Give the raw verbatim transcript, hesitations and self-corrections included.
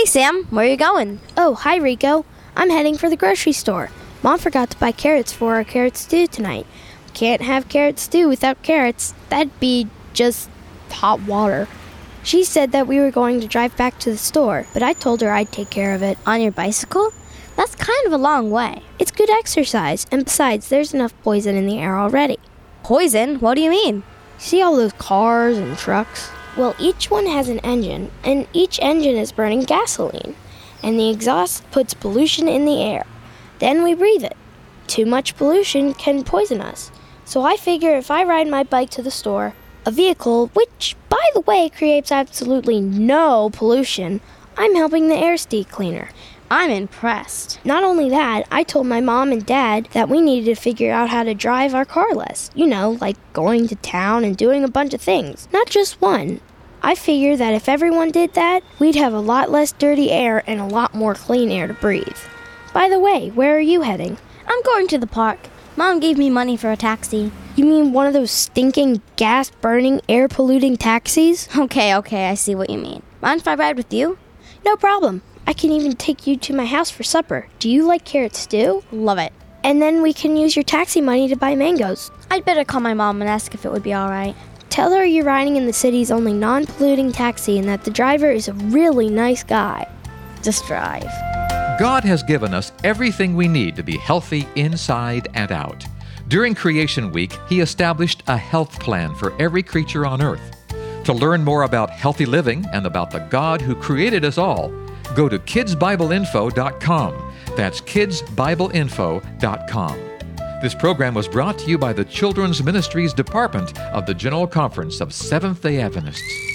Hey, Sam, where are you going? Oh, hi, Rico. I'm heading for the grocery store. Mom forgot to buy carrots for our carrot stew tonight. Can't have carrot stew without carrots. That'd be just hot water. She said that we were going to drive back to the store, but I told her I'd take care of it. On your bicycle? That's kind of a long way. It's good exercise, and besides, there's enough poison in the air already. Poison? What do you mean? See all those cars and trucks? Well, each one has an engine, and each engine is burning gasoline, and the exhaust puts pollution in the air. Then we breathe it. Too much pollution can poison us. So I figure if I ride my bike to the store, a vehicle, which, by the way, creates absolutely no pollution, I'm helping the air stay cleaner. I'm impressed. Not only that, I told my mom and dad that we needed to figure out how to drive our car less. You know, like going to town and doing a bunch of things, not just one. I figure that if everyone did that, we'd have a lot less dirty air and a lot more clean air to breathe. By the way, where are you heading? I'm going to the park. Mom gave me money for a taxi. You mean one of those stinking, gas-burning, air-polluting taxis? Okay, okay, I see what you mean. Mind if I ride with you? No problem. I can even take you to my house for supper. Do you like carrot stew? Love it. And then we can use your taxi money to buy mangoes. I'd better call my mom and ask if it would be all right. Tell her you're riding in the city's only non-polluting taxi and that the driver is a really nice guy. Just drive. God has given us everything we need to be healthy inside and out. During Creation Week, He established a health plan for every creature on earth. To learn more about healthy living and about the God who created us all, go to kids bible info dot com. That's kids bible info dot com. This program was brought to you by the Children's Ministries Department of the General Conference of Seventh-day Adventists.